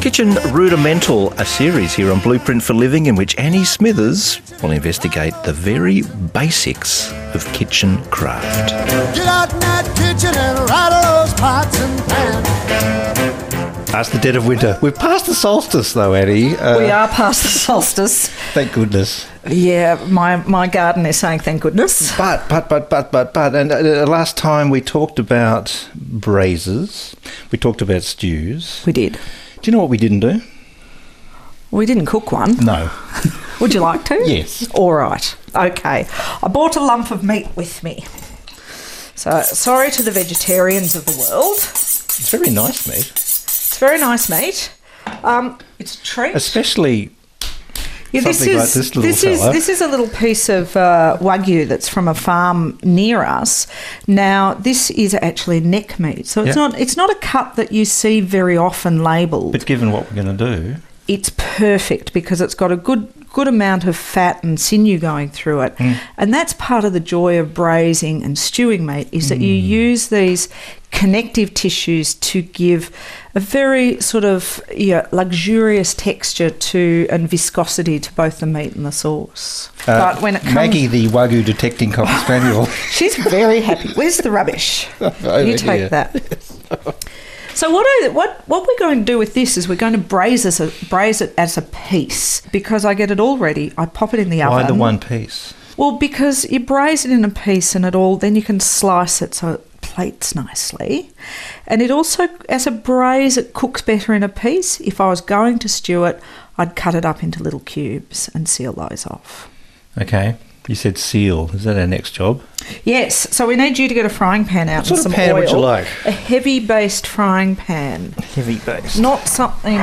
Kitchen Rudimental, a series here on Blueprint for Living in which Annie Smithers will investigate the very basics of kitchen craft. Get out in that kitchen and rattle those pots and pans. Past the dead of winter. We've passed the solstice though, Annie. We are past the solstice. Thank goodness. Yeah, my garden is saying thank goodness. But, and last time we talked about braises, we talked about stews. We did. Do you know what we didn't do? We didn't cook one. No. Would you like to? Yes. All right. Okay. I bought a lump of meat with me. So, sorry to the vegetarians of the world. It's very nice meat. It's very nice meat. It's a treat. Especially something like this little fella. This is a little piece of Wagyu that's from a farm near us. Now, this is actually neck meat. So it's not a cut that you see very often labelled. But given what we're going to do... It's perfect because it's got a good amount of fat and sinew going through it. And that's part of the joy of braising and stewing meat is that you use these connective tissues to give a very sort of luxurious texture to and viscosity to both the meat and the sauce. But when it comes... Maggie, the Wagyu detecting cocker spaniel. She's very happy. Where's the rubbish? You take that. So what we're going to do with this is we're going to braise it as a piece because I get it all ready. I pop it in the oven. Why the one piece? Well, because you braise it in a piece and then you can slice it so it plates nicely. And it also, as a braise, it cooks better in a piece. If I was going to stew it, I'd cut it up into little cubes and seal those off. Okay. You said seal. Is that our next job? Yes. So we need you to get a frying pan out and some oil. What sort of pan would you like? A heavy-based frying pan. Heavy-based. Not something...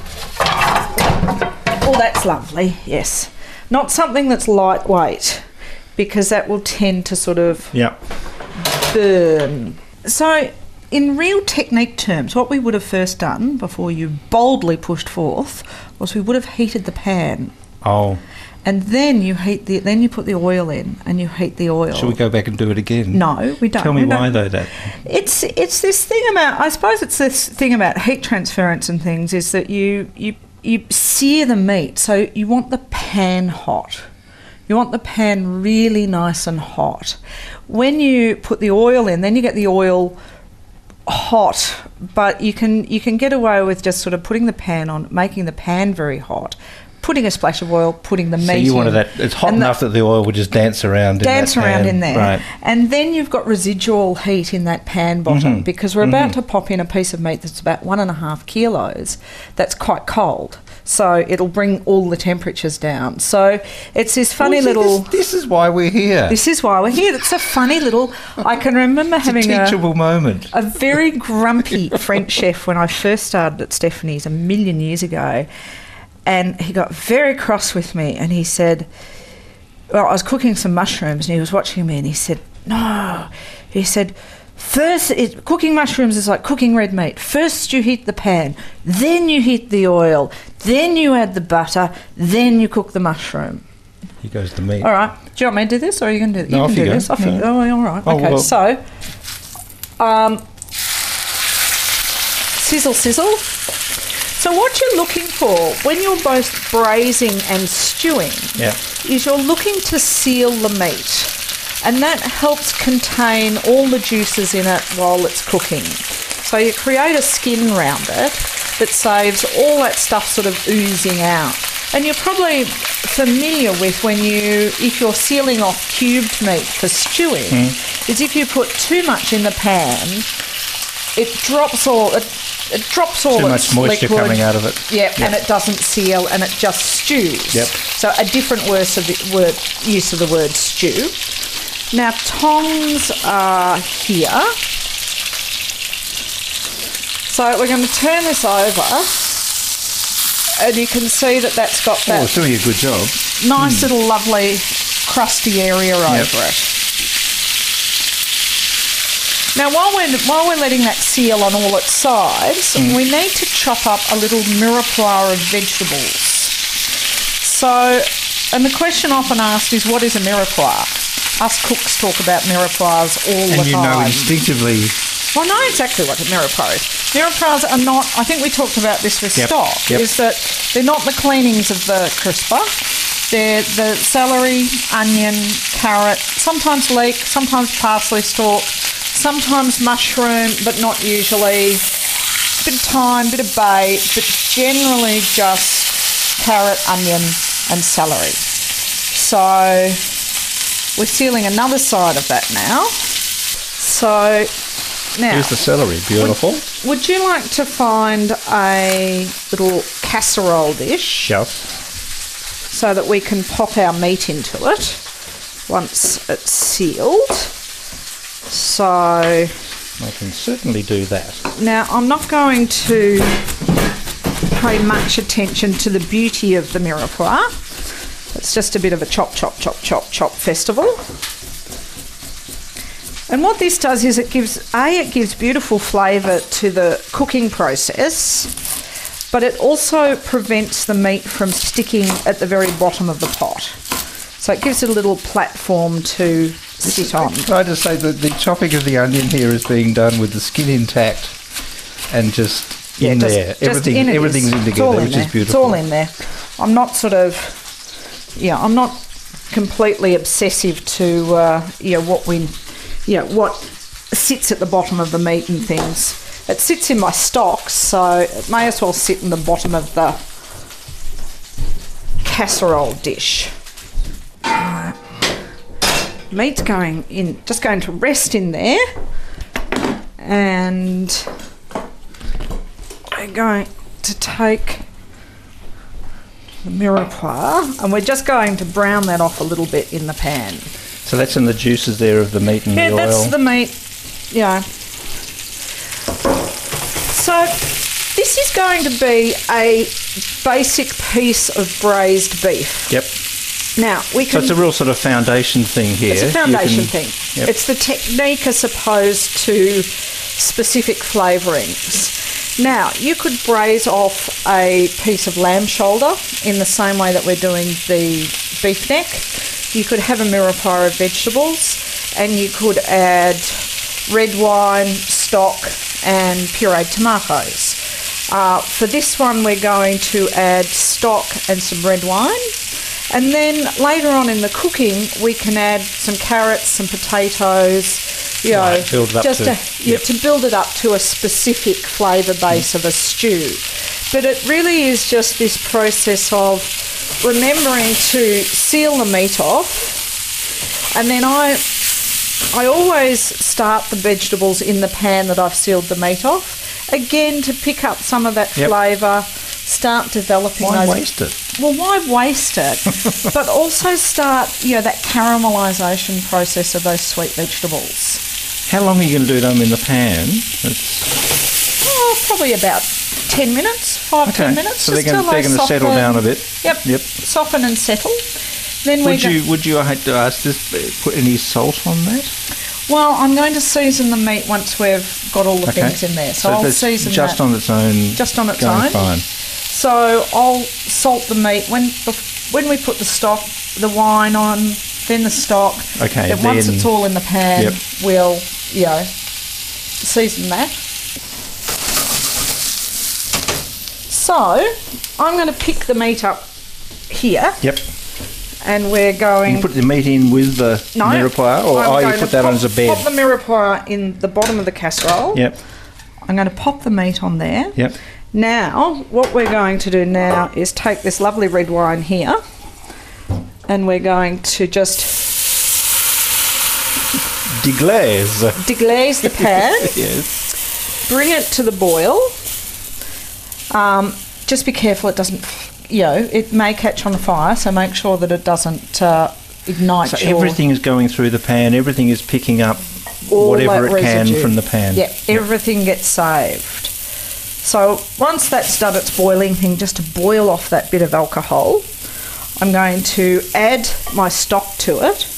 Oh, that's lovely. Yes. Not something that's lightweight because that will tend to sort of burn. So in real technique terms, what we would have first done before you boldly pushed forth was we would have heated the pan. Oh. And then you put the oil in and you heat the oil. Should we go back and do it again? No, we don't. Tell me why though that. It's this thing about, I suppose it's this thing about heat transference and things is that you sear the meat, so you want the pan hot. You want the pan really nice and hot. When you put the oil in, then you get the oil hot, but you can get away with just sort of putting the pan on, making the pan very hot, putting a splash of oil, putting the meat in. So you wanted that, it's hot enough that the oil would just dance around in there. Right. And then you've got residual heat in that pan bottom because we're about to pop in a piece of meat that's about 1.5 kilos that's quite cold. So it'll bring all the temperatures down. So it's this funny little... This is why we're here. This is why we're here. It's a funny little... I can remember having a teachable moment. A very grumpy French chef when I first started at Stephanie's 1,000,000 years ago. And he got very cross with me and he said, well, I was cooking some mushrooms and he was watching me and he said, no. He said, cooking mushrooms is like cooking red meat. First you heat the pan, then you heat the oil, then you add the butter, then you cook the mushroom. Here goes the meat. All right. Do you want me to do this or are you going to do this? No, you can do this. Oh, all right. Oh, okay, well. So, sizzle, sizzle. So what you're looking for when you're both braising and stewing is you're looking to seal the meat. And that helps contain all the juices in it while it's cooking. So you create a skin around it that saves all that stuff sort of oozing out. And you're probably familiar with if you're sealing off cubed meat for stewing, is if you put too much in the pan, it drops all too much moisture liquid, coming out of it. Yep, and it doesn't seal and it just stews. Yep. So a different use of the word stew. Now tongs are here. So we're going to turn this over and you can see that that's got that it's doing a good job. Nice little lovely crusty area over it. Now, while we're letting that seal on all its sides, we need to chop up a little mirepoix of vegetables. So, and the question often asked is, what is a mirepoix? Us cooks talk about mirepoix all the time. And you know instinctively Well, I know exactly what a mirepoix is. Mirepoix are not, I think we talked about this with stock, is that they're not the cleanings of the crisper. They're the celery, onion, carrot, sometimes leek, sometimes parsley stalk, sometimes mushroom, but not usually. Bit of thyme, bit of bay, but generally just carrot, onion and celery. So we're sealing another side of that now. So now, here's the celery, beautiful. Would you like to find a little casserole dish? Yep. So that we can pop our meat into it once it's sealed. So I can certainly do that. now I'm not going to pay much attention to the beauty of the mirepoix. It's just a bit of a chop, chop, chop, chop, chop festival. And what this does is it gives beautiful flavour to the cooking process, but it also prevents the meat from sticking at the very bottom of the pot. So it gives it a little platform to sit on. Can I just say that the chopping of the onion here is being done with the skin intact and just in there. Everything's in together, which is beautiful. It's all in there. I'm not I'm not completely obsessive to what sits at the bottom of the meat and things. It sits in my stock, so it may as well sit in the bottom of the casserole dish. Meat's just going to rest in there, and we're going to take the mirepoix and we're just going to brown that off a little bit in the pan. So that's in the juices there of the meat and the oil? Yeah, that's the meat, So this is going to be a basic piece of braised beef. Yep. Now, we can... So it's a real sort of foundation thing here. It's a foundation thing. Yep. It's the technique as opposed to specific flavourings. Now, you could braise off a piece of lamb shoulder in the same way that we're doing the beef neck. You could have a mirepoix of vegetables, and you could add red wine, stock and pureed tomatoes. For this one, we're going to add stock and some red wine. And then later on in the cooking, we can add some carrots, some potatoes, build it up to build it up to a specific flavour base of a stew. But it really is just this process of remembering to seal the meat off, and then I always start the vegetables in the pan that I've sealed the meat off, again to pick up some of that flavour, start developing Why those... waste it? Well, why waste it? But also start, that caramelisation process of those sweet vegetables. How long are you going to do them in the pan? Probably about 10 minutes, 10 minutes. So they're going to settle down a bit. Yep. Soften and settle. Then would you, I hate to ask this, put any salt on that? Well, I'm going to season the meat once we've got all the things in there. So I'll season just that. On its own. Just on its own. Fine. So I'll salt the meat when we put the stock, the wine on, then the stock. Okay. Then once it's all in the pan, we'll season that. So I'm going to pick the meat up here. Yep. And we're going... You put the meat in with the mirepoix, or you put that on as a bed? Pop the mirepoix in the bottom of the casserole. Yep. I'm going to pop the meat on there. Yep. Now, what we're going to do now is take this lovely red wine here, and we're going to just... Deglaze the pan. Yes. Bring it to the boil. Just be careful it doesn't... it may catch on fire, so make sure that it doesn't ignite. So everything is going through the pan, everything is picking up whatever it can from the pan. Yep, everything gets saved. So once that's done its boiling thing, just to boil off that bit of alcohol, I'm going to add my stock to it.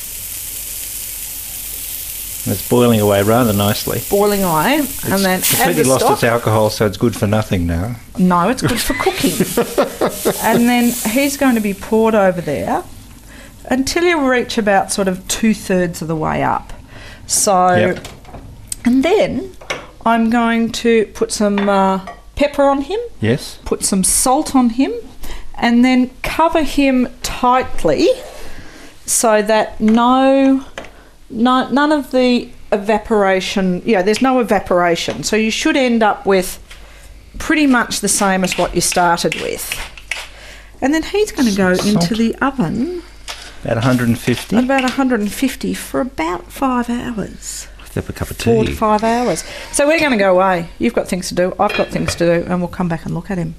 It's boiling away rather nicely. Boiling away, and then completely lost its alcohol, so it's good for nothing now. No, it's good for cooking. And then he's going to be poured over there until you reach about sort of 2/3 of the way up. So And then I'm going to put some pepper on him. Yes. Put some salt on him, and then cover him tightly so that none of the evaporation, there's no evaporation. So you should end up with pretty much the same as what you started with. And then he's going to go into the oven. About 150? About 150 for about 5 hours. Have a cup of tea. 4 to 5 hours. So we're going to go away. You've got things to do, I've got things to do, and we'll come back and look at him.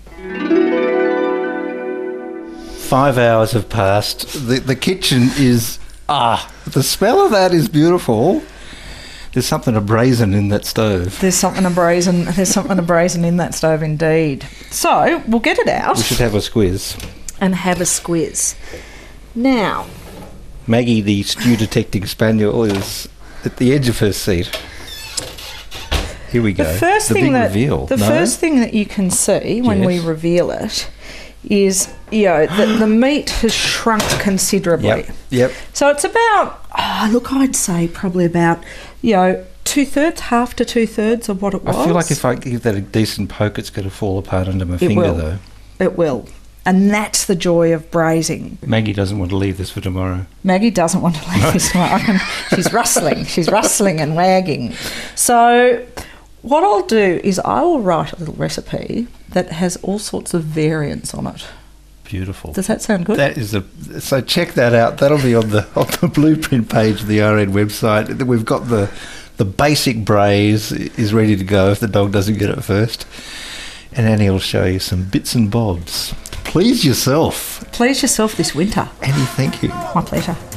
5 hours have passed. The kitchen is... the smell of that is beautiful. There's something brazen in that stove. There's something brazen in that stove indeed. So we'll get it out. We should have a squiz. And have a squiz. Now, Maggie, the stew detecting spaniel, is at the edge of her seat. Here we go. The first thing that you can see when we reveal it is, that the meat has shrunk considerably. Yep. So it's about, I'd say probably about, 2/3, half to 2/3 of what it was. I feel like if I give that a decent poke, it's going to fall apart under my finger, though. It will. And that's the joy of braising. Maggie doesn't want to leave this for tomorrow. Maggie doesn't want to leave this tomorrow. She's rustling. She's rustling and wagging. So what I'll do is I will write a little recipe that has all sorts of variants on it. Beautiful. Does that sound good? That is so check that out. That'll be on the Blueprint page of the RN website. We've got the basic braise is ready to go if the dog doesn't get it first. And Annie will show you some bits and bobs. Please yourself. Please yourself this winter. Annie, thank you. My pleasure.